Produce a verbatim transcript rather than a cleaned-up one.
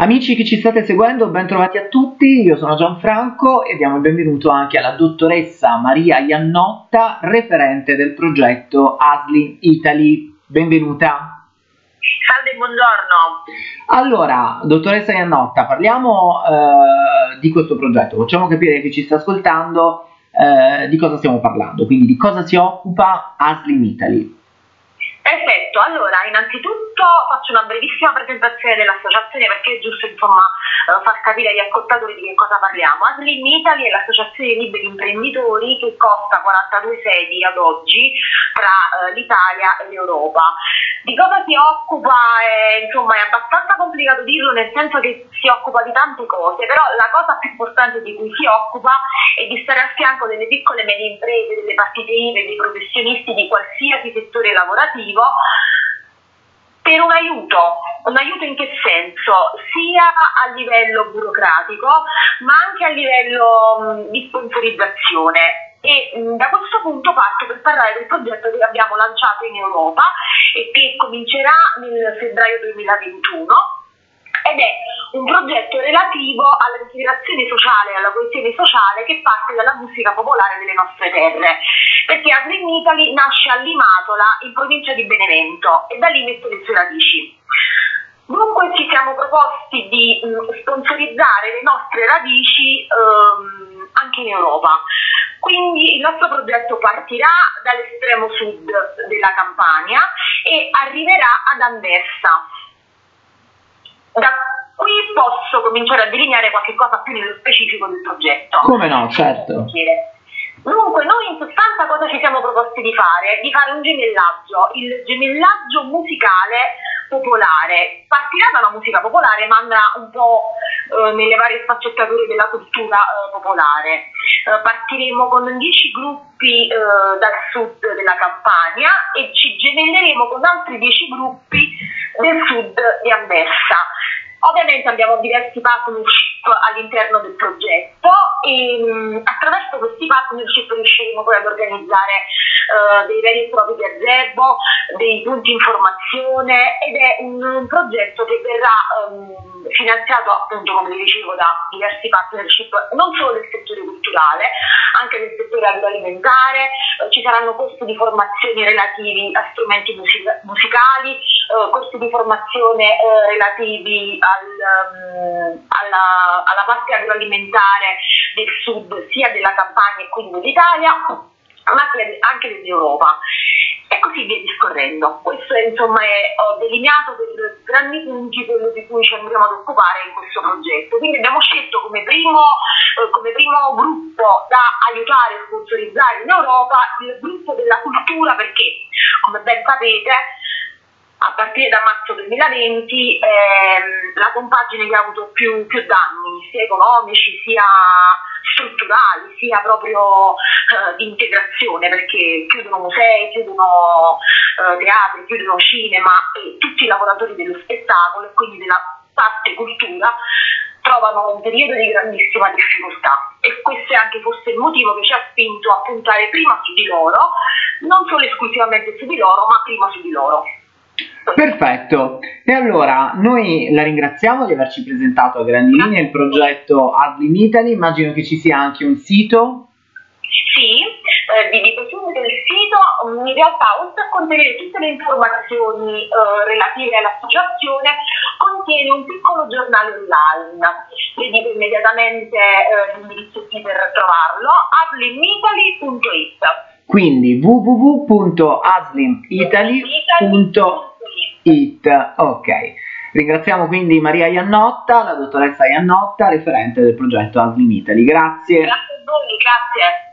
Amici che ci state seguendo, ben trovati a tutti, io sono Gianfranco e diamo il benvenuto anche alla dottoressa Maria Iannotta, referente del progetto ASLIN Italy. Benvenuta. Salve, buongiorno. Allora, dottoressa Iannotta, parliamo eh, di questo progetto, facciamo capire a chi ci sta ascoltando eh, di cosa stiamo parlando, quindi di cosa si occupa ASLIN Italy. Perfetto, allora innanzitutto faccio una brevissima presentazione dell'associazione perché è giusto insomma far capire agli ascoltatori di che cosa parliamo. ASLIN Italy è l'associazione dei liberi imprenditori che consta quarantadue sedi ad oggi tra eh, l'Italia e l'Europa. Di cosa si occupa? È, insomma, è abbastanza complicato dirlo, nel senso che si occupa di tante cose, però la cosa più importante di cui si occupa è di stare al fianco delle piccole e medie imprese, delle partite I V A, dei professionisti di qualsiasi settore lavorativo, per un aiuto. Un aiuto in che senso? Sia a livello burocratico, ma anche a livello mh, di sponsorizzazione. E mh, da questo punto parto per parlare del progetto che abbiamo lanciato in Europa e che comincerà nel febbraio duemilaventuno. Ed è un progetto relativo all'integrazione sociale e alla coesione sociale che parte dalla musica popolare delle nostre terre, perché ASLIN Italy nasce a Limatola, in provincia di Benevento, e da lì mette le sue radici. Dunque ci siamo proposti di mh, sponsorizzare le nostre radici ehm, anche in Europa. Quindi il nostro progetto partirà dall'estremo sud della Campania e arriverà ad Anversa. Da qui posso cominciare a delineare qualche cosa più nello specifico del progetto. Come no, certo. Dunque, noi in sostanza cosa ci siamo proposti di fare? Di fare un gemellaggio, il gemellaggio musicale popolare. Partirà dalla musica popolare, ma andrà un po' eh, nelle varie sfaccettature della cultura eh, popolare. Eh, partiremo con dieci gruppi eh, dal sud della Campania e ci gemelleremo con altri dieci gruppi del sud di Anversa. Ovviamente abbiamo diversi partnership all'interno del progetto e mh, attraverso questi partnership riusciremo poi ad organizzare uh, dei veri e propri gazebo, dei punti informazione, ed è un, un progetto che verrà um, finanziato appunto, come vi dicevo, da diversi partnership non solo del settore culturale, anche del settore agroalimentare. Uh, ci saranno corsi di formazione relativi a strumenti musica musicali, uh, corsi di formazione uh, relativi a Al, um, alla, alla parte agroalimentare del sud, sia della Campania e quindi dell'Italia, ma anche dell'Europa, e così via discorrendo. Questo è, insomma, è, ho delineato per grandi punti quello di cui ci andremo ad occupare in questo progetto. Quindi abbiamo scelto come primo, eh, come primo gruppo da aiutare e sponsorizzare in Europa il gruppo della cultura, perché, come ben sapete, a partire da marzo duemilaventi ehm, la compagine che ha avuto più, più danni, sia economici, sia strutturali, sia proprio eh, di integrazione, perché chiudono musei, chiudono eh, teatri, chiudono cinema, e tutti i lavoratori dello spettacolo e quindi della parte cultura trovano un periodo di grandissima difficoltà, e questo è anche forse il motivo che ci ha spinto a puntare prima su di loro, non solo esclusivamente su di loro, ma prima su di loro. Perfetto, e allora noi la ringraziamo di averci presentato a grandi linee il progetto ASLIN Italy. Immagino che ci sia anche un sito. Sì, eh, vi dico subito il sito. In realtà, oltre a contenere tutte le informazioni eh, relative all'associazione, contiene un piccolo giornale online. Vi dico immediatamente eh, l'indirizzo qui per trovarlo: aslin italy punto it. Quindi w w w punto aslin italy punto it. Ok, ringraziamo quindi Maria Iannotta, la dottoressa Iannotta, referente del progetto ASLIN Italy. Grazie. Grazie a voi, grazie.